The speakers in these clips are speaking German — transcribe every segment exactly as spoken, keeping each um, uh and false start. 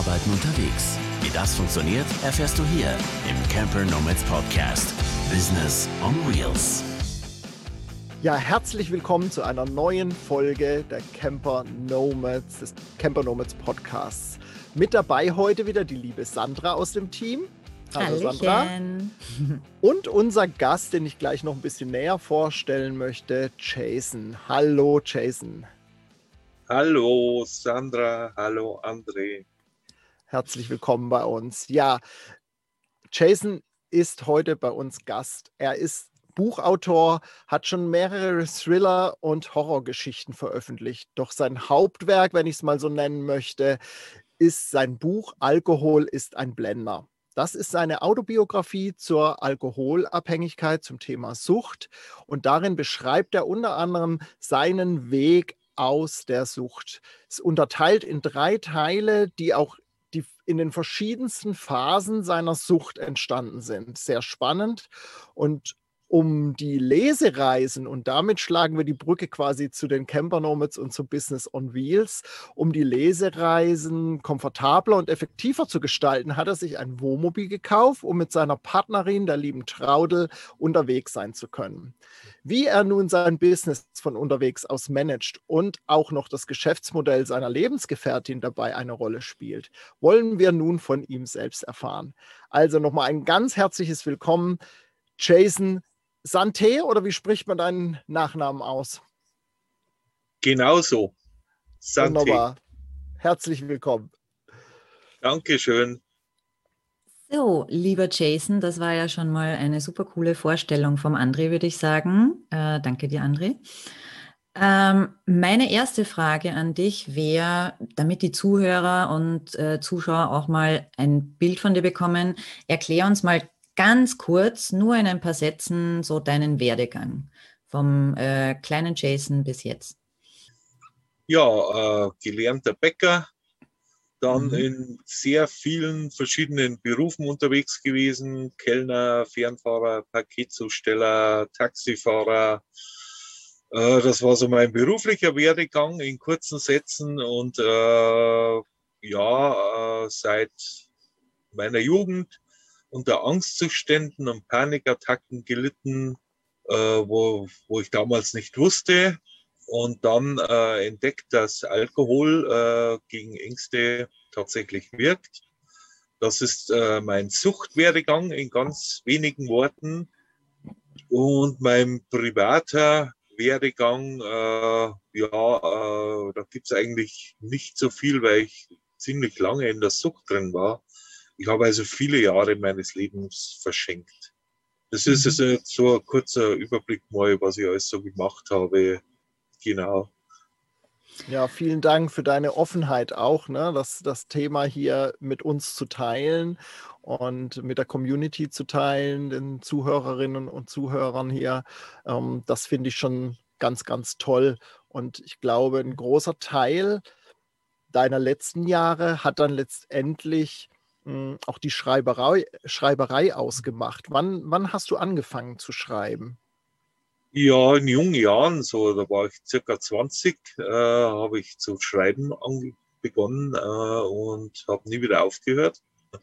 Arbeiten unterwegs. Wie das funktioniert, erfährst du hier im Camper Nomads Podcast. Business on Wheels. Ja, herzlich willkommen zu einer neuen Folge der Camper Nomads, des Camper Nomads Podcasts. Mit dabei heute wieder die liebe Sandra aus dem Team. Hallo Sandra. Und unser Gast, den ich gleich noch ein bisschen näher vorstellen möchte, Jason. Hallo Jason. Hallo Sandra, hallo André. Herzlich willkommen bei uns. Ja, Jason ist heute bei uns Gast. Er ist Buchautor, hat schon mehrere Thriller- und Horrorgeschichten veröffentlicht. Doch sein Hauptwerk, wenn ich es mal so nennen möchte, ist sein Buch Alkohol ist ein Blender. Das ist seine Autobiografie zur Alkoholabhängigkeit, zum Thema Sucht. Und darin beschreibt er unter anderem seinen Weg aus der Sucht. Es ist unterteilt in drei Teile, die auch die in den verschiedensten Phasen seiner Sucht entstanden sind. Sehr spannend. Und um die Lesereisen, und damit schlagen wir die Brücke quasi zu den Camper Nomads und zu Business on Wheels, um die Lesereisen komfortabler und effektiver zu gestalten, hat er sich ein Wohnmobil gekauft, um mit seiner Partnerin, der lieben Traudel, unterwegs sein zu können. Wie er nun sein Business von unterwegs aus managt und auch noch das Geschäftsmodell seiner Lebensgefährtin dabei eine Rolle spielt, wollen wir nun von ihm selbst erfahren. Also nochmal ein ganz herzliches Willkommen, Jason Santé, oder wie spricht man deinen Nachnamen aus? Genauso. Santé. Wunderbar. Herzlich willkommen. Dankeschön. So, lieber Jason, das war ja schon mal eine super coole Vorstellung vom André, würde ich sagen. Äh, danke dir, André. Ähm, meine erste Frage an dich wäre, damit die Zuhörer und äh, Zuschauer auch mal ein Bild von dir bekommen, erklär uns mal ganz kurz, nur in ein paar Sätzen, so deinen Werdegang vom äh, kleinen Jason bis jetzt. Ja, äh, gelernter Bäcker, dann Mhm. in sehr vielen verschiedenen Berufen unterwegs gewesen. Kellner, Fernfahrer, Paketzusteller, Taxifahrer. Äh, das war so mein beruflicher Werdegang in kurzen Sätzen. Und äh, ja, äh, seit meiner Jugend unter Angstzuständen und Panikattacken gelitten, äh, wo, wo ich damals nicht wusste. Und dann äh, entdeckt, dass Alkohol äh, gegen Ängste tatsächlich wirkt. Das ist äh, mein Suchtwerdegang in ganz wenigen Worten. Und mein privater Werdegang, äh, ja, äh, da gibt es eigentlich nicht so viel, weil ich ziemlich lange in der Sucht drin war. Ich habe also viele Jahre meines Lebens verschenkt. Das ist also jetzt so ein kurzer Überblick mal, was ich alles so gemacht habe. Genau. Ja, vielen Dank für deine Offenheit auch, ne, das, das Thema hier mit uns zu teilen und mit der Community zu teilen, den Zuhörerinnen und Zuhörern hier. Ähm, das finde ich schon ganz, ganz toll. Und ich glaube, ein großer Teil deiner letzten Jahre hat dann letztendlich mh, auch die Schreiberei, Schreiberei ausgemacht. Wann, wann hast du angefangen zu schreiben? Ja, in jungen Jahren, so, da war ich circa zwanzig, äh, habe ich zu schreiben begonnen äh, und habe nie wieder aufgehört.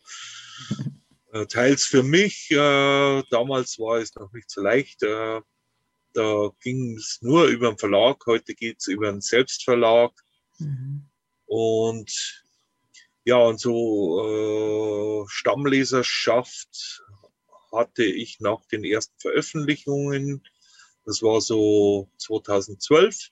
Äh, teils für mich, äh, damals war es noch nicht so leicht, äh, da ging es nur über einen Verlag, heute geht es über einen Selbstverlag. Mhm. Und ja, und so äh, Stammleserschaft hatte ich nach den ersten Veröffentlichungen. Das war so zweitausendzwölf.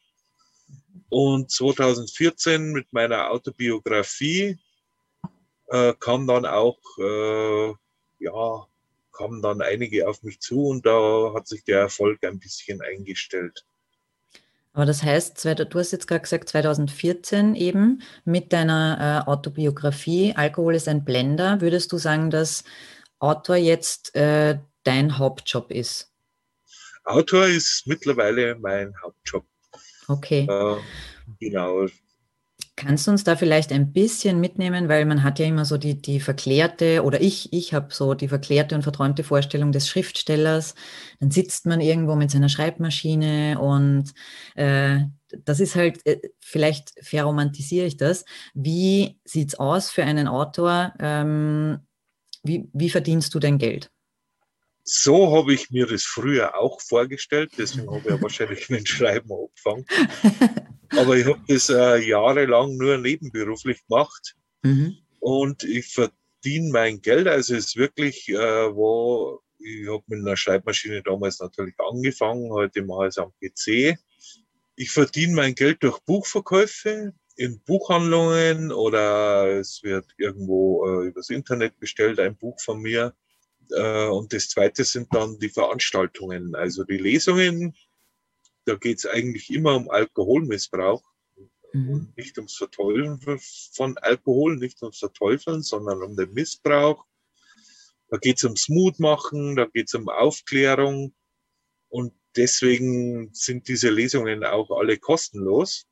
Und zweitausendvierzehn mit meiner Autobiografie äh, kam dann auch, äh, ja, kamen dann einige auf mich zu und da hat sich der Erfolg ein bisschen eingestellt. Aber das heißt, du hast jetzt gerade gesagt, zweitausendvierzehn eben mit deiner äh, Autobiografie Alkohol ist ein Blender. Würdest du sagen, dass Autor jetzt äh, dein Hauptjob ist? Autor ist mittlerweile mein Hauptjob. Okay. Äh, genau. Kannst du uns da vielleicht ein bisschen mitnehmen, weil man hat ja immer so die, die verklärte, oder ich, ich habe so die verklärte und verträumte Vorstellung des Schriftstellers. Dann sitzt man irgendwo mit seiner Schreibmaschine und äh, das ist halt, vielleicht verromantisiere ich das. Wie sieht es aus für einen Autor? Ähm, wie, wie verdienst du dein Geld? So habe ich mir das früher auch vorgestellt, deswegen habe ich ja wahrscheinlich mit dem Schreiben angefangen. Aber ich habe das äh, jahrelang nur nebenberuflich gemacht mhm. und ich verdiene mein Geld. Also es ist wirklich, äh, wo ich habe mit einer Schreibmaschine damals natürlich angefangen, heute mache ich es am P C. Ich verdiene mein Geld durch Buchverkäufe in Buchhandlungen oder es wird irgendwo äh, übers Internet bestellt, ein Buch von mir. Äh, und das zweite sind dann die Veranstaltungen, also die Lesungen. Da geht es eigentlich immer um Alkoholmissbrauch mhm. und nicht ums Verteufeln von Alkohol, nicht ums Verteufeln, sondern um den Missbrauch. Da geht es ums Mutmachen, da geht es um Aufklärung und deswegen sind diese Lesungen auch alle kostenlos.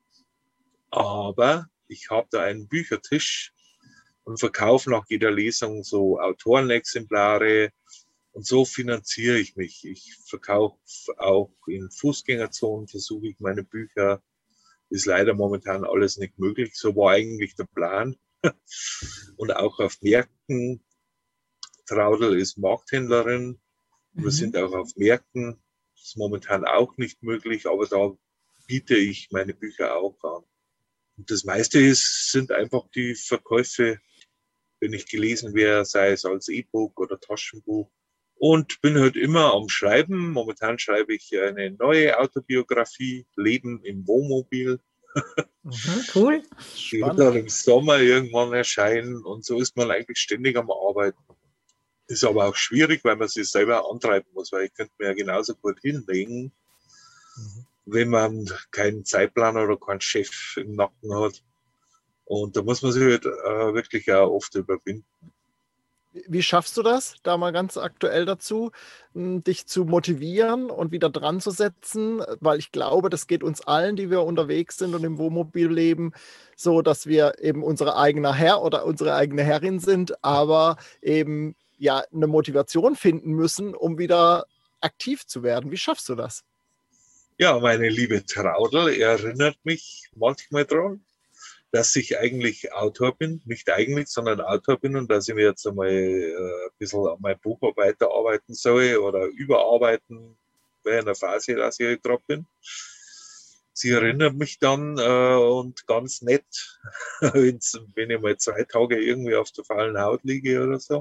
Aber ich habe da einen Büchertisch und verkaufe nach jeder Lesung so Autorenexemplare und so finanziere ich mich. Ich verkaufe auch in Fußgängerzonen, versuche ich meine Bücher. Ist leider momentan alles nicht möglich. So war eigentlich der Plan. Und auch auf Märkten. Traudl ist Markthändlerin. Mhm. Wir sind auch auf Märkten. Das ist momentan auch nicht möglich, aber da biete ich meine Bücher auch an. Und das meiste ist, sind einfach die Verkäufe, wenn ich gelesen wäre, sei es als E-Book oder Taschenbuch. Und bin halt immer am Schreiben. Momentan schreibe ich eine neue Autobiografie, Leben im Wohnmobil. Mhm, cool. Die wird dann im Sommer irgendwann erscheinen. Und so ist man eigentlich ständig am Arbeiten. Ist aber auch schwierig, weil man sich selber antreiben muss, weil ich könnte mir ja genauso gut hinlegen, mhm. wenn man keinen Zeitplan oder keinen Chef im Nacken hat. Und da muss man sich halt äh, wirklich auch oft überwinden. Wie schaffst du das, da mal ganz aktuell dazu, dich zu motivieren und wieder dran zu setzen? Weil ich glaube, das geht uns allen, die wir unterwegs sind und im Wohnmobil leben, so, dass wir eben unser eigener Herr oder unsere eigene Herrin sind, aber eben ja eine Motivation finden müssen, um wieder aktiv zu werden. Wie schaffst du das? Ja, meine liebe Traudl erinnert mich manchmal daran, dass ich eigentlich Autor bin, nicht eigentlich, sondern Autor bin und dass ich mir jetzt einmal äh, ein bisschen an mein Buch weiterarbeiten soll oder überarbeiten, weil ich in der Phase, dass ich gerade bin. Sie erinnert mich dann äh, und ganz nett, wenn ich mal zwei Tage irgendwie auf der faulen Haut liege oder so.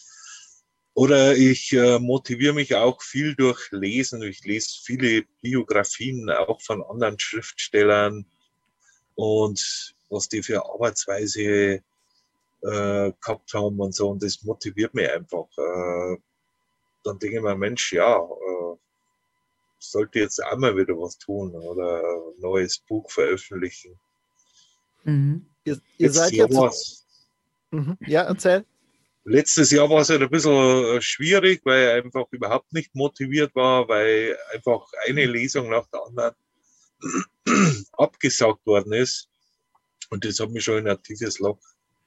Oder ich äh, motiviere mich auch viel durch Lesen. Ich lese viele Biografien auch von anderen Schriftstellern und was die für Arbeitsweise äh, gehabt haben und so. Und das motiviert mich einfach. Äh, dann denke ich mir, Mensch, ja, äh, sollte jetzt auch mal wieder was tun oder ein neues Buch veröffentlichen. Mhm. Ihr, ihr Letztes seid Jahr jetzt... Mhm. Ja, erzähl. Letztes Jahr war es halt ein bisschen schwierig, weil ich einfach überhaupt nicht motiviert war, weil einfach eine Lesung nach der anderen abgesagt worden ist. Und das hat mich schon in ein tiefes Loch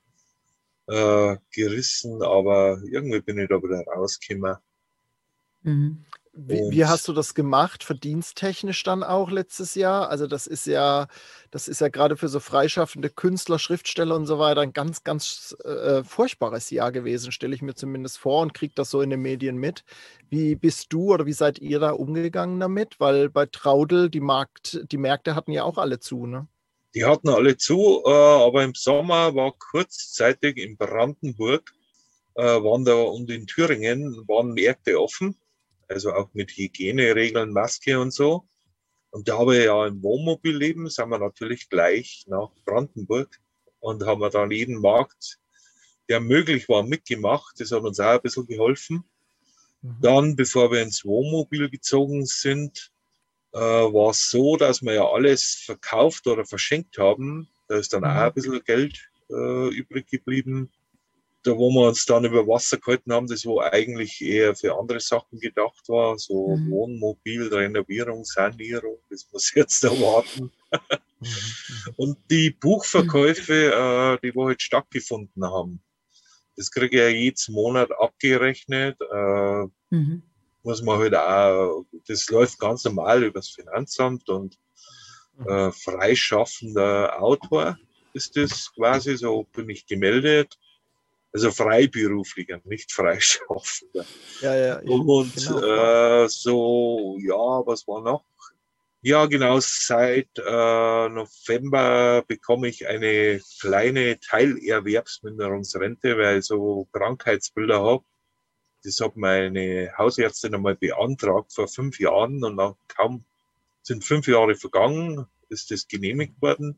äh, gerissen, aber irgendwie bin ich da wieder rausgekommen. Mhm. Wie, wie hast du das gemacht, verdiensttechnisch dann auch letztes Jahr? Also das ist ja, das ist ja gerade für so freischaffende Künstler, Schriftsteller und so weiter ein ganz, ganz äh, furchtbares Jahr gewesen, stelle ich mir zumindest vor und kriege das so in den Medien mit. Wie bist du oder wie seid ihr da umgegangen damit? Weil bei Traudl, die Markt, die Märkte hatten ja auch alle zu, ne? Die hatten alle zu, äh, aber im Sommer war kurzzeitig in Brandenburg äh, waren da und in Thüringen waren Märkte offen. Also auch mit Hygieneregeln, Maske und so. Und da wir ja im Wohnmobil leben, sind wir natürlich gleich nach Brandenburg und haben wir dann jeden Markt, der möglich war, mitgemacht. Das hat uns auch ein bisschen geholfen. Mhm. Dann, bevor wir ins Wohnmobil gezogen sind, äh, war es so, dass wir ja alles verkauft oder verschenkt haben. Da ist dann mhm. auch ein bisschen Geld äh, übrig geblieben. Da, wo wir uns dann über Wasser gehalten haben, das wo eigentlich eher für andere Sachen gedacht war, so mhm. Wohnmobil, Renovierung, Sanierung, das muss jetzt erwarten. mhm. Und die Buchverkäufe, äh, die wo halt stattgefunden haben, das kriege ich ja jeden Monat abgerechnet. Äh, mhm. Muss man halt auch, das läuft ganz normal übers Finanzamt und äh, freischaffender Autor ist das quasi, so bin ich gemeldet. Also freiberuflicher, nicht freischaffender. Ja, ja. Ich, Und genau. äh, so, ja, was war noch? Ja, genau, seit äh, November bekomme ich eine kleine Teilerwerbsminderungsrente, weil ich so Krankheitsbilder habe. Das hat meine Hausärztin einmal beantragt vor fünf Jahren und dann kaum sind fünf Jahre vergangen, ist das genehmigt worden.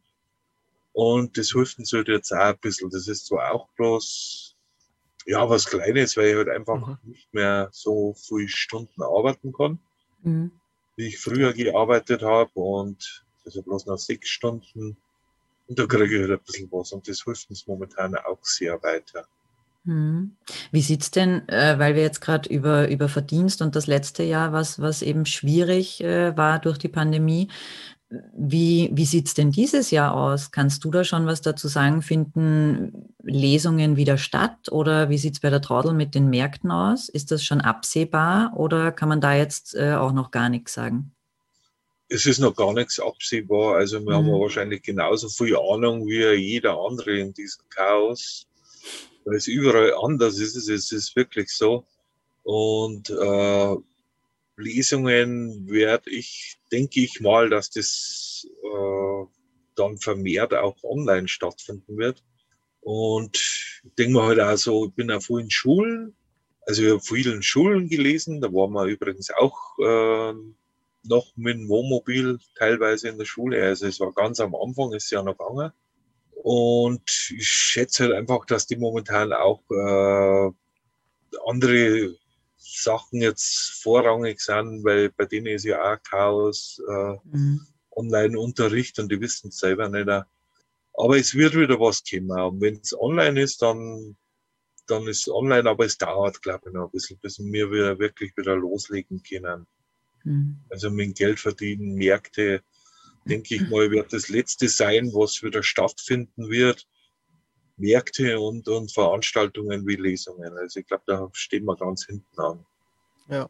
Und das hilft uns halt jetzt auch ein bisschen. Das ist zwar auch bloß, ja, was Kleines, weil ich halt einfach Mhm. nicht mehr so viele Stunden arbeiten kann, Mhm. wie ich früher gearbeitet habe. Und also bloß noch sechs Stunden. Und da kriege ich halt ein bisschen was. Und das hilft uns momentan auch sehr weiter. Mhm. Wie sieht's denn, äh, weil wir jetzt gerade über, über Verdienst und das letzte Jahr, was, was eben schwierig äh, war durch die Pandemie, wie, wie sieht's denn dieses Jahr aus? Kannst du da schon was dazu sagen? Finden Lesungen wieder statt oder wie sieht's bei der Traudl mit den Märkten aus? Ist das schon absehbar oder kann man da jetzt äh, auch noch gar nichts sagen? Es ist noch gar nichts absehbar. Also wir haben ja Mhm. wahrscheinlich genauso viel Ahnung wie jeder andere in diesem Chaos. Weil es überall anders ist. Es ist wirklich so. Und äh, Lesungen werde ich, denke ich mal, dass das äh, dann vermehrt auch online stattfinden wird. Und ich denke mal halt auch so, ich bin auf vielen Schulen, also ich habe vielen Schulen gelesen, da waren wir übrigens auch äh, noch mit dem Wohnmobil teilweise in der Schule. Also es war ganz am Anfang, ist ja noch gegangen. Und ich schätze halt einfach, dass die momentan auch äh, andere Sachen jetzt vorrangig sind, weil bei denen ist ja auch Chaos, äh, Mhm. Online-Unterricht und die wissen es selber nicht. Aber es wird wieder was kommen. Und wenn es online ist, dann, dann ist es online, aber es dauert, glaube ich, noch ein bisschen, bis wir wieder wirklich wieder loslegen können. Mhm. Also mit Geld verdienen, Märkte, denke ich mal, wird das Letzte sein, was wieder stattfinden wird. Märkte und, und Veranstaltungen wie Lesungen. Also ich glaube, da stehen wir ganz hinten an. Ja.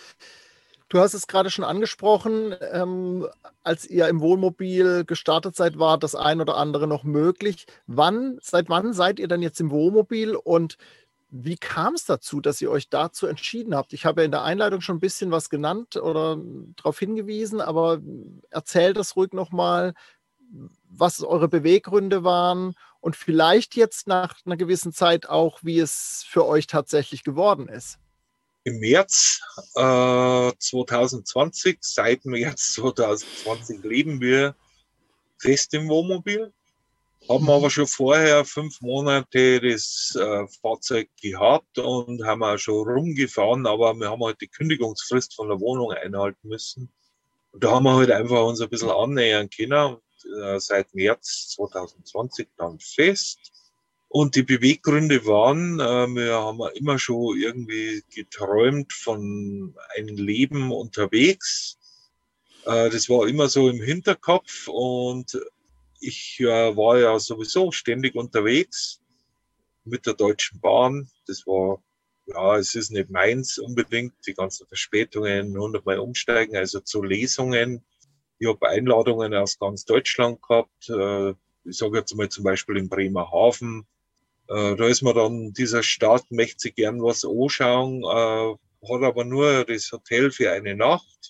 Du hast es gerade schon angesprochen, ähm, als ihr im Wohnmobil gestartet seid, war das ein oder andere noch möglich. Wann, seit wann seid ihr denn jetzt im Wohnmobil und wie kam es dazu, dass ihr euch dazu entschieden habt? Ich habe ja in der Einleitung schon ein bisschen was genannt oder darauf hingewiesen, aber erzähl das ruhig nochmal, was eure Beweggründe waren und vielleicht jetzt nach einer gewissen Zeit auch, wie es für euch tatsächlich geworden ist. Im März äh, zwanzig zwanzig, seit März zwanzig zwanzig leben wir fest im Wohnmobil, haben aber schon vorher fünf Monate das äh, Fahrzeug gehabt und haben auch schon rumgefahren, aber wir haben halt die Kündigungsfrist von der Wohnung einhalten müssen. Und da haben wir halt einfach uns ein bisschen annähern können. Und, äh, seit März zwanzig zwanzig dann fest. Und die Beweggründe waren, äh, wir haben immer schon irgendwie geträumt von einem Leben unterwegs. Äh, das war immer so im Hinterkopf und ich äh, war ja sowieso ständig unterwegs mit der Deutschen Bahn. Das war, ja, es ist nicht meins unbedingt, die ganzen Verspätungen, hundert-mal umsteigen, also zu Lesungen. Ich habe Einladungen aus ganz Deutschland gehabt. Äh, ich sage jetzt mal zum Beispiel in Bremerhaven. Äh, da ist man dann dieser Stadt, möchte sich gern was anschauen, äh, hat aber nur das Hotel für eine Nacht.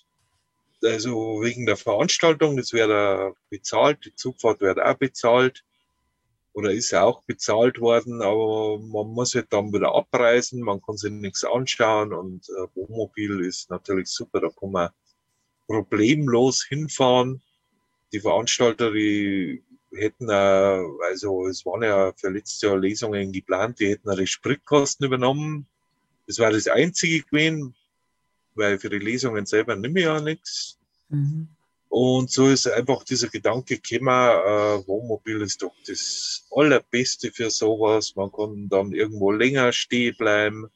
Also wegen der Veranstaltung, das wird auch bezahlt, die Zugfahrt wird auch bezahlt oder ist auch bezahlt worden, aber man muss halt dann wieder abreisen, man kann sich nichts anschauen und äh, Wohnmobil ist natürlich super, da kann man problemlos hinfahren. Die Veranstalter, die hätten, äh, also es waren ja für letztes Jahr Lesungen geplant, die hätten die Spritkosten übernommen. Das war das Einzige gewesen, weil für die Lesungen selber nehme ich ja nichts. Mhm. Und so ist einfach dieser Gedanke gekommen, äh, Wohnmobil ist doch das Allerbeste für sowas. Man kann dann irgendwo länger stehen bleiben.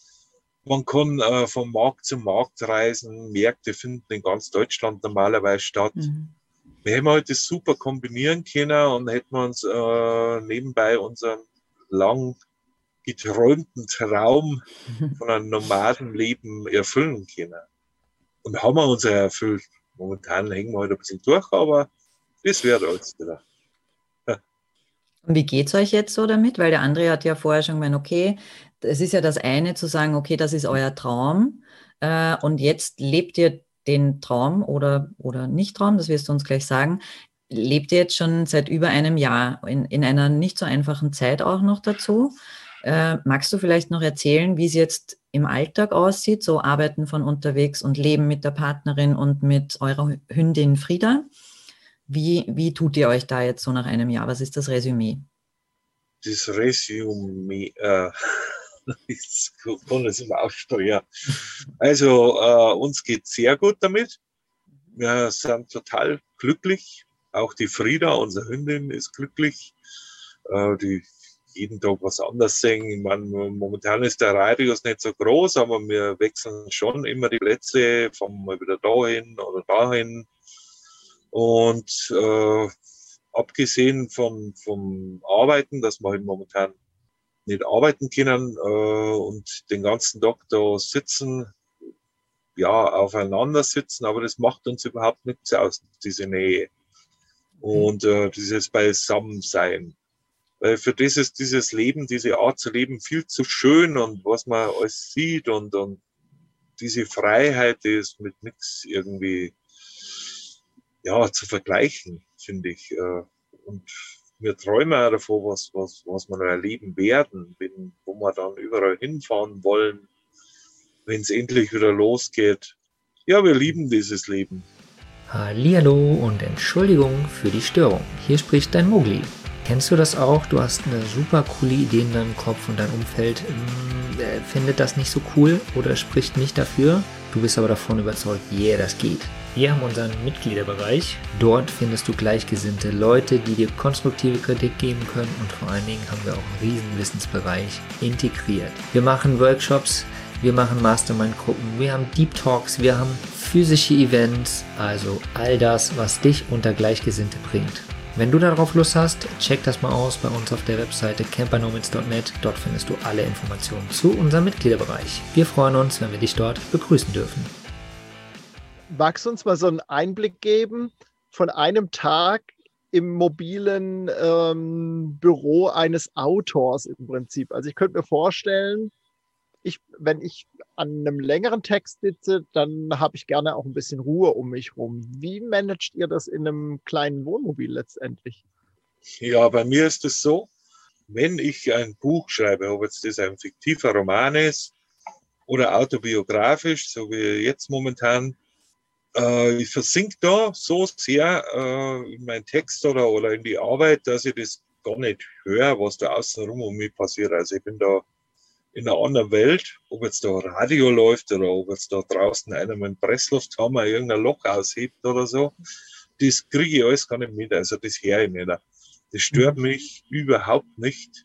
Man kann äh, von Markt zu Markt reisen. Märkte finden in ganz Deutschland normalerweise statt. Mhm. Wir hätten halt das super kombinieren können und hätten uns äh, nebenbei unseren lang geträumten Traum von einem Nomadenleben erfüllen können. Und haben wir uns ja erfüllt. Momentan hängen wir halt ein bisschen durch, aber Das wird alles wieder. Und wie geht es euch jetzt so damit? Weil der André hat ja vorher schon gemeint, okay, es ist ja das eine zu sagen, okay, das ist euer Traum äh, und jetzt lebt ihr den Traum oder, oder nicht Traum, das wirst du uns gleich sagen, lebt ihr jetzt schon seit über einem Jahr in, in einer nicht so einfachen Zeit auch noch dazu. Äh, magst du vielleicht noch erzählen, wie es jetzt im Alltag aussieht, so Arbeiten von unterwegs und Leben mit der Partnerin und mit eurer Hündin Frieda? Wie, wie tut ihr euch da jetzt so nach einem Jahr? Was ist das Resümee? Das Resümee, äh, ich kann es immer aussprechen. Also, äh, uns geht sehr gut damit. Wir sind total glücklich. Auch die Frieda, unsere Hündin, ist glücklich. Äh, die jeden Tag was anderes sehen. Ich meine, momentan ist der Radius nicht so groß, aber wir wechseln schon immer die Plätze, fahren mal wieder dahin oder dahin. Und äh, abgesehen von, vom Arbeiten, dass wir halt momentan nicht arbeiten können äh, und den ganzen Tag da sitzen, ja, aufeinander sitzen, aber das macht uns überhaupt nichts aus, diese Nähe und äh, dieses Beisammensein. Weil für das ist dieses Leben, diese Art zu leben viel zu schön und was man alles sieht und, und diese Freiheit, die ist mit nichts irgendwie ja, zu vergleichen, finde ich. Und wir träumen auch davon, was, was, was wir noch erleben werden, wenn, wo wir dann überall hinfahren wollen, wenn es endlich wieder losgeht. Ja, wir lieben dieses Leben. Hallihallo und Entschuldigung für die Störung. Hier spricht dein Mogli. Kennst du das auch? Du hast eine super coole Idee in deinem Kopf und dein Umfeld äh, findet das nicht so cool oder spricht nicht dafür. Du bist aber davon überzeugt, yeah, das geht. Wir haben unseren Mitgliederbereich. Dort findest du gleichgesinnte Leute, die dir konstruktive Kritik geben können und vor allen Dingen haben wir auch einen riesen Wissensbereich integriert. Wir machen Workshops, wir machen Mastermind-Gruppen, wir haben Deep Talks, wir haben physische Events, also all das, was dich unter Gleichgesinnte bringt. Wenn du darauf Lust hast, check das mal aus bei uns auf der Webseite camper nomads punkt net. Dort findest du alle Informationen zu unserem Mitgliederbereich. Wir freuen uns, wenn wir dich dort begrüßen dürfen. Magst du uns mal so einen Einblick geben von einem Tag im mobilen ähm, Büro eines Autors im Prinzip? Also ich könnte mir vorstellen, ich, wenn ich an einem längeren Text sitze, dann habe ich gerne auch ein bisschen Ruhe um mich rum. Wie managt ihr das in einem kleinen Wohnmobil letztendlich? Ja, bei mir ist es so, wenn ich ein Buch schreibe, ob jetzt das ein fiktiver Roman ist oder autobiografisch, so wie jetzt momentan, äh, ich versink da so sehr äh, in meinen Text oder, oder in die Arbeit, dass ich das gar nicht höre, was da außenrum um mich passiert. Also ich bin da in einer anderen Welt, ob jetzt da Radio läuft oder ob jetzt da draußen einer mit dem Presslufthammer irgendein Loch aushebt oder so, das kriege ich alles gar nicht mit, also das höre ich nicht. Das stört mich überhaupt nicht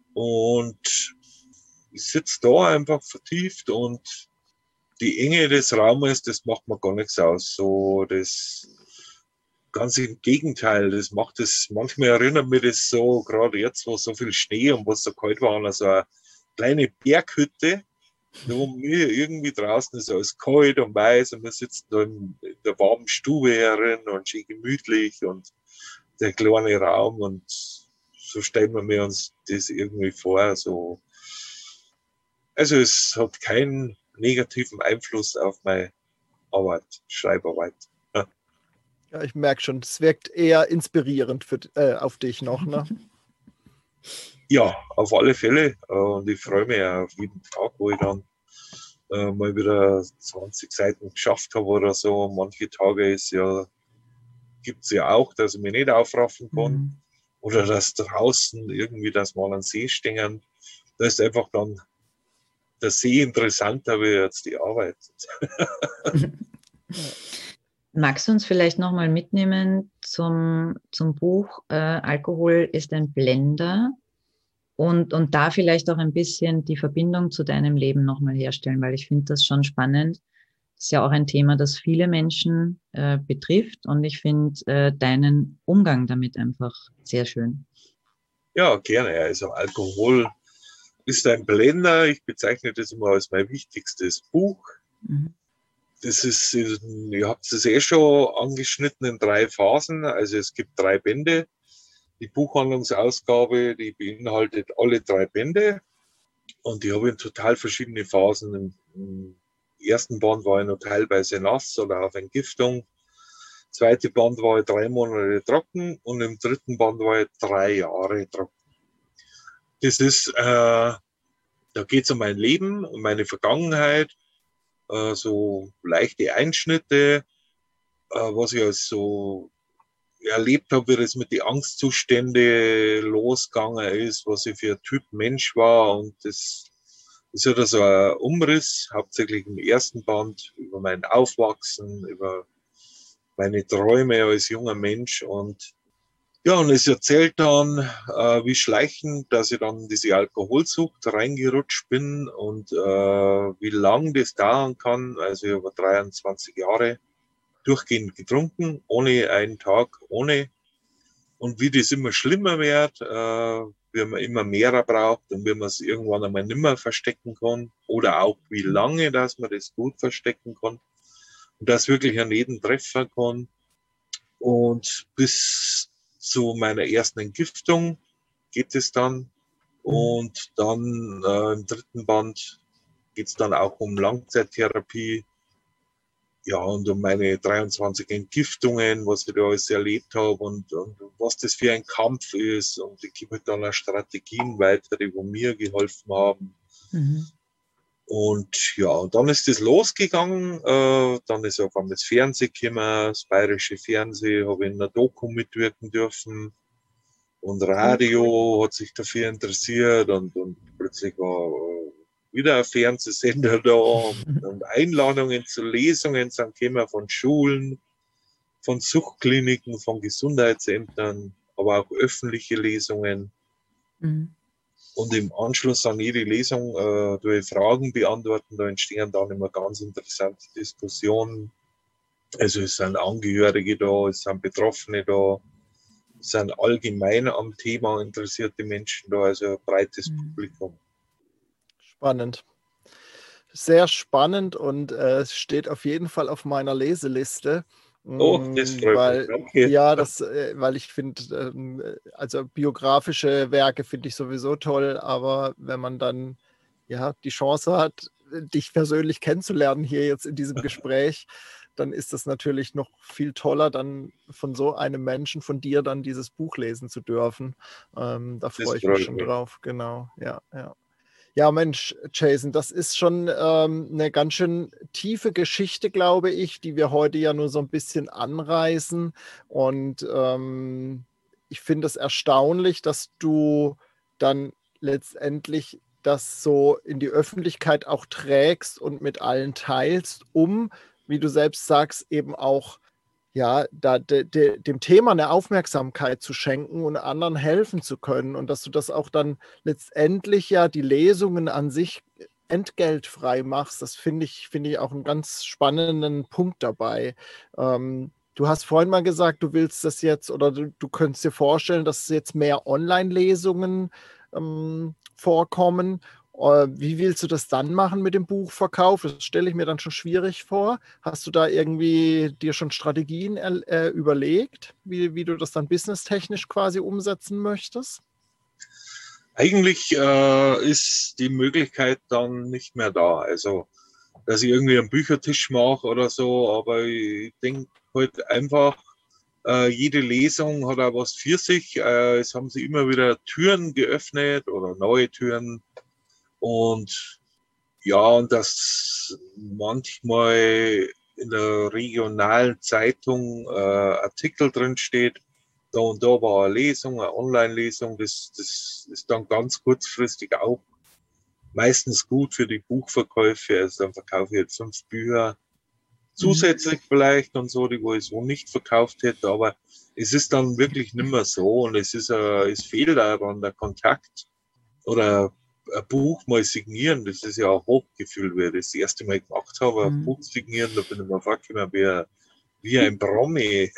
und ich sitze da einfach vertieft und die Enge des Raumes, das macht mir gar nichts aus. So, das ganz im Gegenteil, das macht es, manchmal erinnert mich das so, gerade jetzt, wo so viel Schnee und wo es so kalt war, also eine kleine Berghütte, wo mir irgendwie draußen ist alles kalt und weiß und wir sitzen da in der warmen Stube herin und schön gemütlich und der kleine Raum und so stellen wir mir uns das irgendwie vor. So. Also es hat keinen negativen Einfluss auf meine Arbeit, Schreibarbeit. Ja, ja ich merke schon, es wirkt eher inspirierend für, äh, auf dich noch, ne? Ja, auf alle Fälle. Und ich freue mich auf jeden Tag, wo ich dann äh, mal wieder zwanzig Seiten geschafft habe oder so. Manche Tage ist ja, gibt es ja auch, dass ich mich nicht aufraffen kann. Mhm. Oder dass draußen irgendwie, dass mal an See stehen. Da ist einfach dann der See interessanter wie jetzt die Arbeit. Magst du uns vielleicht nochmal mitnehmen zum, zum Buch äh, Alkohol ist ein Blender? Und, und da vielleicht auch ein bisschen die Verbindung zu deinem Leben nochmal herstellen, weil ich finde das schon spannend. Das ist ja auch ein Thema, das viele Menschen äh, betrifft und ich finde äh, deinen Umgang damit einfach sehr schön. Ja, gerne. Also Alkohol ist ein Blender. Ich bezeichne das immer als mein wichtigstes Buch. Mhm. das ist, ihr habt es eh schon angeschnitten in drei Phasen. Also es gibt drei Bände. Die Buchhandlungsausgabe, die beinhaltet alle drei Bände. Und die habe ich in total verschiedene Phasen. Im, im ersten Band war ich noch teilweise nass oder auf Entgiftung. Zweite Band war ich drei Monate trocken und im dritten Band war ich drei Jahre trocken. Das ist, äh, da geht es um mein Leben, um meine Vergangenheit, äh, so leichte Einschnitte, äh, was ich als so erlebt habe, wie das mit den Angstzuständen losgegangen ist, was ich für ein Typ Mensch war. Und das ist ja so ein Umriss, hauptsächlich im ersten Band, über mein Aufwachsen, über meine Träume als junger Mensch. Und ja, und es erzählt dann, äh, wie schleichend, dass ich dann in diese Alkoholsucht reingerutscht bin und äh, wie lang das dauern kann. Also über dreiundzwanzig Jahre durchgehend getrunken, ohne einen Tag, ohne. Und wie das immer schlimmer wird, äh, wie man immer mehr braucht und wie man es irgendwann einmal nicht mehr verstecken kann. Oder auch wie lange, dass man das gut verstecken kann. Und das wirklich an jeden treffen kann. Und bis zu meiner ersten Entgiftung geht es dann. Und dann äh, im dritten Band geht es dann auch um Langzeittherapie. Ja, und um meine dreiundzwanzig Entgiftungen, was ich da alles erlebt habe und, und was das für ein Kampf ist. Und ich gebe dann auch Strategien weiter, die mir geholfen haben. Mhm. Und ja, und dann ist das losgegangen. Äh, dann ist auf einmal das Fernsehen gekommen, das bayerische Fernsehen, habe in einer Doku mitwirken dürfen. Und Radio hat sich dafür interessiert und, und plötzlich war wieder ein Fernsehsender da und, und Einladungen zu Lesungen sind gekommen von Schulen, von Suchtkliniken, von Gesundheitsämtern, aber auch öffentliche Lesungen. Mhm. Und im Anschluss an jede Lesung äh, durch Fragen beantworten, da entstehen dann immer ganz interessante Diskussionen. Also es sind Angehörige da, es sind Betroffene da, es sind allgemein am Thema interessierte Menschen da, also ein breites mhm. Publikum. Spannend. Sehr spannend und äh, es steht auf jeden Fall auf meiner Leseliste. Oh, das freut weil, mich. Danke. Ja, das, äh, weil ich finde, ähm, also biografische Werke finde ich sowieso toll, aber wenn man dann ja die Chance hat, dich persönlich kennenzulernen hier jetzt in diesem Gespräch, dann ist das natürlich noch viel toller, dann von so einem Menschen, von dir dann dieses Buch lesen zu dürfen. Ähm, da freue ich mich schon drauf. Genau, ja, ja. Ja, Mensch, Jason, das ist schon ähm, eine ganz schön tiefe Geschichte, glaube ich, die wir heute ja nur so ein bisschen anreißen. Und ähm, ich finde es erstaunlich, dass du dann letztendlich das so in die Öffentlichkeit auch trägst und mit allen teilst, um, wie du selbst sagst, eben auch ja, da de, de, dem Thema eine Aufmerksamkeit zu schenken und anderen helfen zu können und dass du das auch dann letztendlich ja die Lesungen an sich entgeltfrei machst, das finde ich, finde ich auch einen ganz spannenden Punkt dabei. Ähm, du hast vorhin mal gesagt, du willst das jetzt oder du, du könntest dir vorstellen, dass jetzt mehr Online-Lesungen ähm, vorkommen. Wie willst du das dann machen mit dem Buchverkauf? Das stelle ich mir dann schon schwierig vor. Hast du da irgendwie dir schon Strategien äh, überlegt, wie, wie du das dann businesstechnisch quasi umsetzen möchtest? Eigentlich äh, ist die Möglichkeit dann nicht mehr da. Also, dass ich irgendwie einen Büchertisch mache oder so, aber ich denke halt einfach, äh, jede Lesung hat auch was für sich. Äh, es haben sich immer wieder Türen geöffnet oder neue Türen. Und ja, und dass manchmal in der regionalen Zeitung äh, Artikel drin steht, da und da war eine Lesung, eine Online-Lesung, das, das ist dann ganz kurzfristig auch meistens gut für die Buchverkäufe. Also dann verkaufe ich jetzt fünf Bücher zusätzlich mhm. vielleicht und so, die wo ich so nicht verkauft hätte, aber es ist dann wirklich nicht mehr so und es ist, äh, es fehlt daran der Kontakt oder ein Buch mal signieren, das ist ja ein Hochgefühl, wie ich das erste Mal gemacht habe, ein mhm. Buch signieren, da bin ich mir vorgekommen wie, wie ein Promi.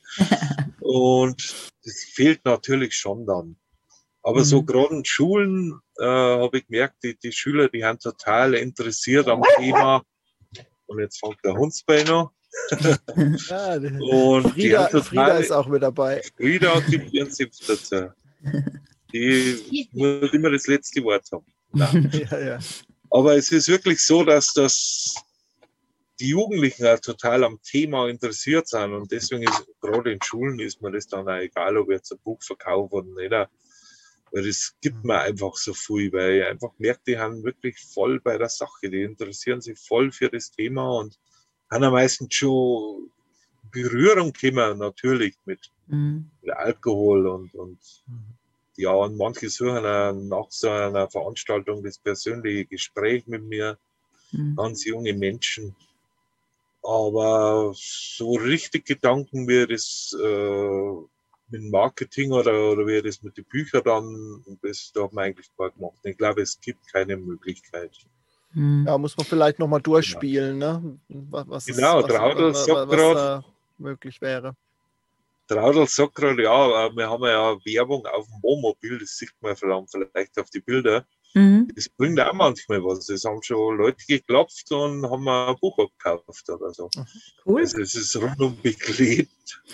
Und das fehlt natürlich schon dann. Aber mhm. so gerade in Schulen äh, habe ich gemerkt, die, die Schüler, die haben total interessiert am Thema. Und jetzt fängt der Hundsbein an. Ja, Und Frieda, die Frieda ist auch mit dabei. Frieda hat die ihren Senf dazu. Die muss immer das letzte Wort haben. Nein. Ja, ja. Aber es ist wirklich so, dass das die Jugendlichen auch total am Thema interessiert sind. Und deswegen ist gerade in Schulen ist mir das dann auch egal, ob jetzt ein Buch verkauft oder nicht. Weil das gibt mir einfach so viel, weil ich einfach merke, die haben wirklich voll bei der Sache. Die interessieren sich voll für das Thema und haben am meisten schon Berührung gekommen, natürlich mit, Mhm. mit Alkohol und, und ja, und manche suchen auch nach so einer Veranstaltung das persönliche Gespräch mit mir, Mhm. ganz junge Menschen. Aber so richtig Gedanken, wie das äh, mit Marketing oder, oder wie das mit den Büchern dann, das da hat man eigentlich gar gemacht. Ich glaube, es gibt keine Möglichkeit. Mhm. Ja, muss man vielleicht nochmal durchspielen, ne? Was, was, ist- Genau, was, Traudl was, sagt was grad- da möglich wäre. Traudl sagt gerade, ja, wir haben ja Werbung auf dem Wohnmobil, das sieht man vielleicht auf die Bilder. Mhm. Das bringt auch manchmal was. Es haben schon Leute geklopft und haben ein Buch abgekauft oder so. Cool. Also es ist rundum beklebt.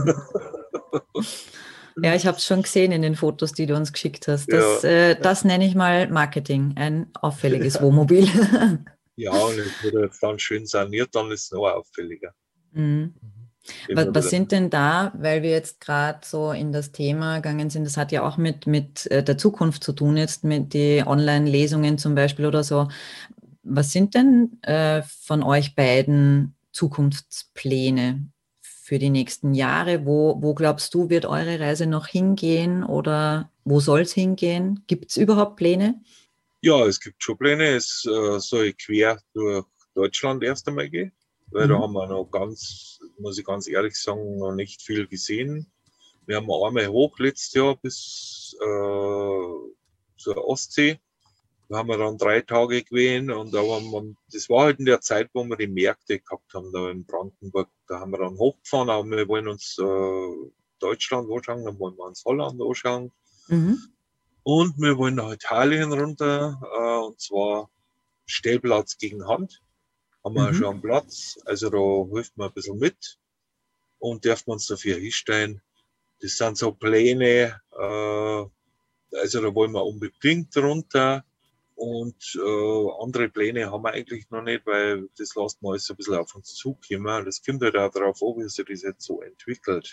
Ja, ich habe es schon gesehen in den Fotos, die du uns geschickt hast. Das, Ja. äh, das nenne ich mal Marketing, ein auffälliges Wohnmobil. Ja, und es wird jetzt dann schön saniert, dann ist es noch auffälliger. Mhm. Immer Was, was wieder. sind denn da, weil wir jetzt gerade so in das Thema gegangen sind, das hat ja auch mit, mit äh, der Zukunft zu tun, jetzt mit den Online-Lesungen zum Beispiel oder so. Was sind denn äh, von euch beiden Zukunftspläne für die nächsten Jahre? Wo, wo glaubst du, wird eure Reise noch hingehen oder wo soll es hingehen? Gibt es überhaupt Pläne? Ja, es gibt schon Pläne. Es äh, soll quer durch Deutschland erst einmal gehen, weil Mhm. da haben wir noch ganz, muss ich ganz ehrlich sagen, noch nicht viel gesehen. Wir haben einmal hoch letztes Jahr bis äh, zur Ostsee. Da haben wir dann drei Tage gewesen und aber man, das war halt in der Zeit, wo wir die Märkte gehabt haben, da in Brandenburg. Da haben wir dann hochgefahren, aber wir wollen uns äh, Deutschland anschauen, dann wollen wir uns Holland anschauen. Mhm. Und wir wollen nach Italien runter, äh, und zwar Stellplatz gegen Hand. Haben wir Mhm. schon einen Platz, also da hilft man ein bisschen mit und dürfen uns dafür hinstellen. Das sind so Pläne, äh, also da wollen wir unbedingt runter und äh, andere Pläne haben wir eigentlich noch nicht, weil das lassen wir alles so ein bisschen auf uns zukommen. Das kommt halt auch darauf an, wie sich das jetzt so entwickelt.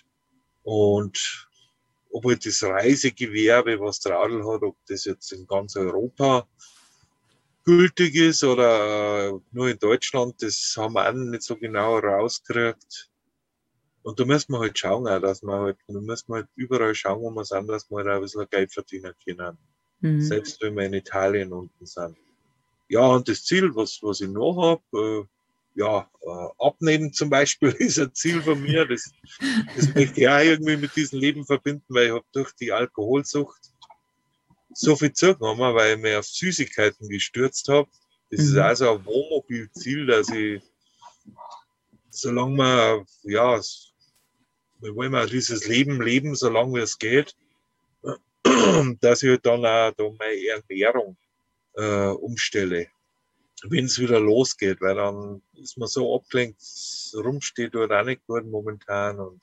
Und ob halt das Reisegewerbe, was Traudl hat, ob das jetzt in ganz Europa gültig ist oder äh, nur in Deutschland, das haben wir auch nicht so genau rausgekriegt. Und da müssen wir halt schauen, auch, dass wir halt, da müssen wir halt überall schauen, wo wir sind, dass wir halt auch ein bisschen Geld verdienen können. Mhm. Selbst wenn wir in Italien unten sind. Ja, und das Ziel, was, was ich noch habe, äh, ja, äh, abnehmen zum Beispiel ist ein Ziel von mir. Das, das möchte ich auch irgendwie mit diesem Leben verbinden, weil ich habe durch die Alkoholsucht so viel zugenommen, weil ich mir auf Süßigkeiten gestürzt habe. Das Mhm. ist also ein Wohnmobilziel, dass ich, solange wir, ja, wir wollen mal dieses Leben leben, solange es geht, dass ich halt dann auch da meine Ernährung äh, umstelle, wenn es wieder losgeht, weil dann ist man so abgelenkt, rumsteht dort auch nicht gut momentan und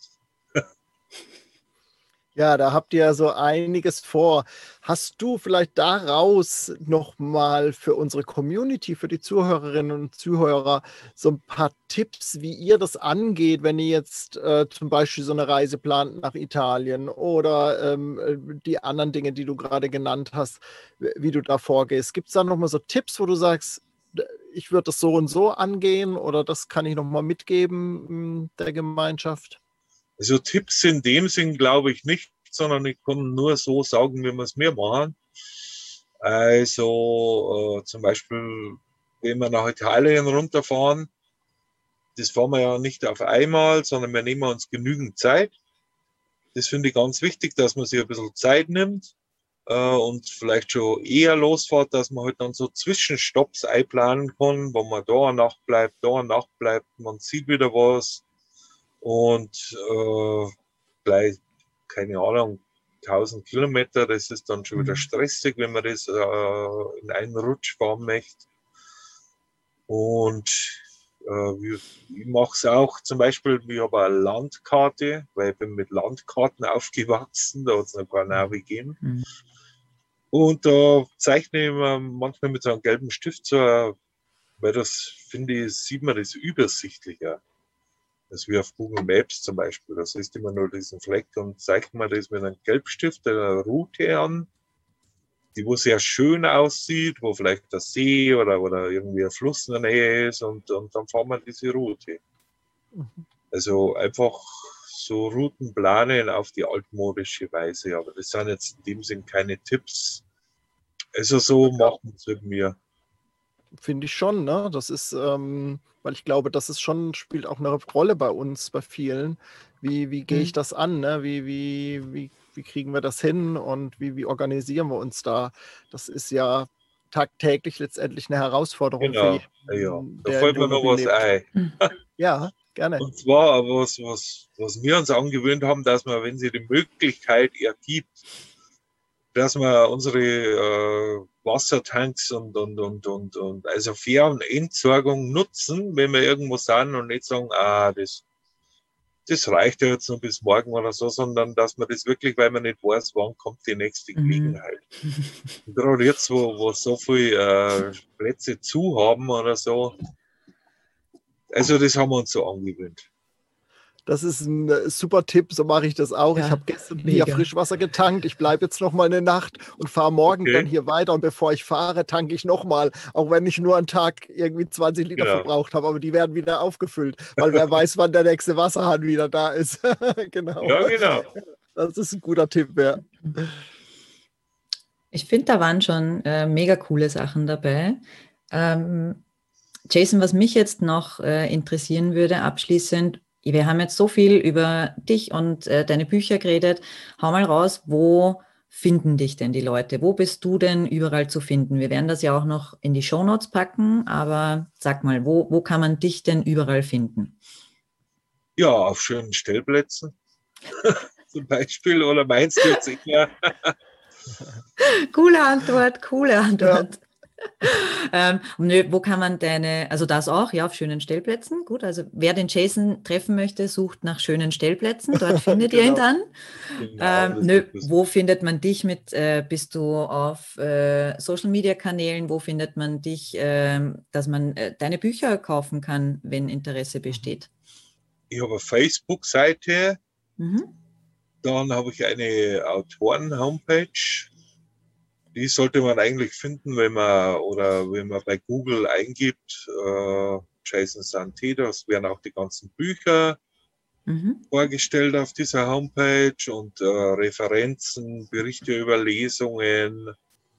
Ja, da habt ihr ja so einiges vor. Hast du vielleicht daraus nochmal für unsere Community, für die Zuhörerinnen und Zuhörer, so ein paar Tipps, wie ihr das angeht, wenn ihr jetzt äh, zum Beispiel so eine Reise plant nach Italien oder ähm, die anderen Dinge, die du gerade genannt hast, wie du da vorgehst? Gibt es da nochmal so Tipps, wo du sagst, ich würde das so und so angehen oder das kann ich nochmal mitgeben der Gemeinschaft? Also Tipps in dem Sinn glaube ich nicht, sondern ich kann nur so sagen, wie wir es mir machen. Also äh, zum Beispiel, wenn wir nach Italien runterfahren, das fahren wir ja nicht auf einmal, sondern wir nehmen uns genügend Zeit. Das finde ich ganz wichtig, dass man sich ein bisschen Zeit nimmt äh, und vielleicht schon eher losfährt, dass man halt dann so Zwischenstopps einplanen kann, wo man da eine Nacht bleibt, da eine Nacht bleibt, man sieht wieder was. Und äh, gleich, keine Ahnung, tausend Kilometer, das ist dann schon wieder stressig, wenn man das äh, in einen Rutsch fahren möchte. Und Äh, ich mache es auch zum Beispiel, ich habe eine Landkarte, weil ich bin mit Landkarten aufgewachsen, da hat es noch gar Navi gegeben. Mhm. Und da zeichne ich mir manchmal mit so einem gelben Stift so, weil das, finde ich, sieht man das übersichtlicher. Das ist wie auf Google Maps zum Beispiel. Das ist immer nur diesen Fleck und zeigt man das mit einem Gelbstift eine Route an, die wo sehr schön aussieht, wo vielleicht der See oder, oder irgendwie ein Fluss in der Nähe ist und, und dann fahren wir diese Route. Mhm. Also einfach so Routen planen auf die altmodische Weise, aber das sind jetzt in dem Sinn keine Tipps. Also so machen wir es mit mir. Finde ich schon, ne? Das ist, ähm, weil ich glaube, das ist schon, spielt auch eine Rolle bei uns, bei vielen. Wie, wie gehe ich das an, ne? Wie, wie, wie, wie kriegen wir das hin und wie, wie organisieren wir uns da? Das ist ja tagtäglich letztendlich eine Herausforderung genau. für jeden. Ja, da fällt mir noch was lebt. ein. Ja, gerne. Und zwar was, was, was wir uns angewöhnt haben, dass man, wenn sie die Möglichkeit ergibt, dass wir unsere äh, Wassertanks und, und, und, und, und also Fähr- und Entsorgung nutzen, wenn wir irgendwo sind und nicht sagen, ah, das, das reicht ja jetzt noch bis morgen oder so, sondern dass man das wirklich, weil man nicht weiß, wann kommt die nächste Gelegenheit. Mhm. Und gerade jetzt, wo, wo so viele äh, Plätze zu haben oder so, also das haben wir uns so angewöhnt. Das ist ein super Tipp, so mache ich das auch. Ja, ich habe gestern hier Frischwasser getankt. Ich bleibe jetzt noch mal eine Nacht und fahre morgen okay. dann hier weiter. Und bevor ich fahre, tanke ich noch mal, auch wenn ich nur einen Tag irgendwie zwanzig Liter genau. verbraucht habe. Aber die werden wieder aufgefüllt, weil wer weiß, wann der nächste Wasserhahn wieder da ist. Genau. Ja, genau. Das ist ein guter Tipp, ja. Ich finde, da waren schon äh, mega coole Sachen dabei. Ähm, Jason, was mich jetzt noch äh, interessieren würde, abschließend, wir haben jetzt so viel über dich und äh, deine Bücher geredet. Hau mal raus, wo finden dich denn die Leute? Wo bist du denn überall zu finden? Wir werden das ja auch noch in die Shownotes packen, aber sag mal, wo, wo kann man dich denn überall finden? Ja, auf schönen Stellplätzen zum Beispiel. Oder meinst du jetzt eher? Coole Antwort, coole Antwort. Ja. ähm, nö, wo kann man deine, also das auch, ja, auf schönen Stellplätzen, gut, also wer den Jason treffen möchte, sucht nach schönen Stellplätzen, dort findet genau. ihr ihn dann. Genau, ähm, nö, wo findet man dich mit, äh, bist du auf äh, Social-Media-Kanälen, wo findet man dich, äh, dass man äh, deine Bücher kaufen kann, wenn Interesse besteht? Ich habe eine Facebook-Seite, mhm. dann habe ich eine Autoren-Homepage. Die sollte man eigentlich finden, wenn man oder wenn man bei Google eingibt, äh, Jason Sante, das werden auch die ganzen Bücher mhm. vorgestellt auf dieser Homepage und äh, Referenzen, Berichte über Lesungen,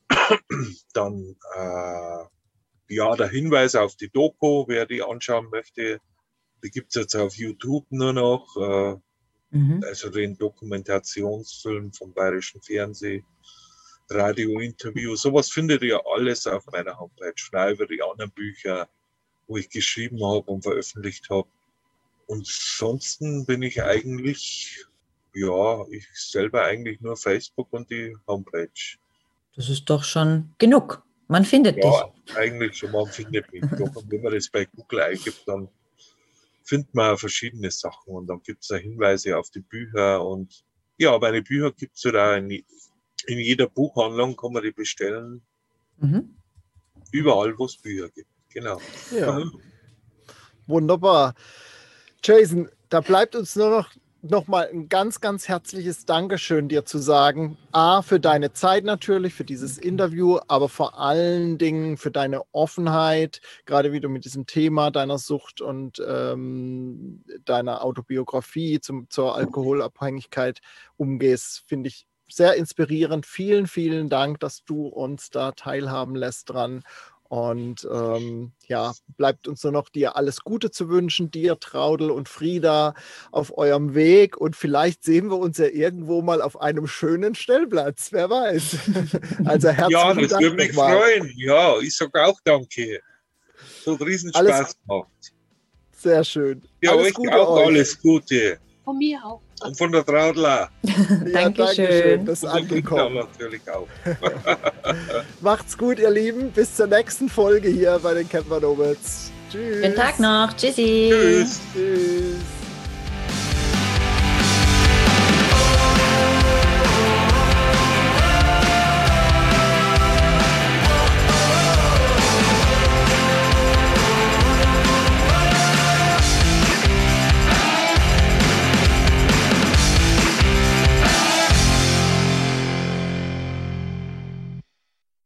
dann äh, ja der Hinweis auf die Doku, wer die anschauen möchte, die gibt es jetzt auf YouTube nur noch, äh, mhm. also den Dokumentationsfilm vom Bayerischen Fernsehen. Radio-Interview, sowas findet ihr alles auf meiner Homepage, auch über die anderen Bücher, wo ich geschrieben habe und veröffentlicht habe. Und ansonsten bin ich eigentlich, ja, ich selber eigentlich nur Facebook und die Homepage. Das ist doch schon genug. Man findet ja, dich. Ja, eigentlich schon, man findet mich. Doch, und wenn man das bei Google eingibt, dann findet man verschiedene Sachen und dann gibt es da Hinweise auf die Bücher und ja, meine Bücher gibt es da in In jeder Buchhandlung kann man die bestellen. Mhm. Überall, wo es Bücher gibt. Genau. Ja. Wunderbar. Jason, da bleibt uns nur noch, noch mal ein ganz, ganz herzliches Dankeschön dir zu sagen. A, für deine Zeit natürlich, für dieses Interview, aber vor allen Dingen für deine Offenheit, gerade wie du mit diesem Thema deiner Sucht und ähm, deiner Autobiografie zum, zur Alkoholabhängigkeit umgehst, finde ich sehr inspirierend. Vielen, vielen Dank, dass du uns da teilhaben lässt dran. Und ähm, ja, bleibt uns nur noch dir alles Gute zu wünschen, dir, Traudl und Frieda auf eurem Weg. Und vielleicht sehen wir uns ja irgendwo mal auf einem schönen Stellplatz, wer weiß. Also herzlichen ja, das Dank würde mich nochmal. freuen. Ja, ich sage auch danke. So hat riesen Spaß alles, gemacht. Sehr schön. Ja, alles euch Gute auch euch. Alles Gute. Von mir auch. Und von der Traudla. Ja, Dankeschön. Das ist angekommen. Ja, natürlich auch. Macht's gut, ihr Lieben. Bis zur nächsten Folge hier bei den Camper Nomads. Tschüss. Schönen Tag noch. Tschüssi. Tschüss. Tschüss.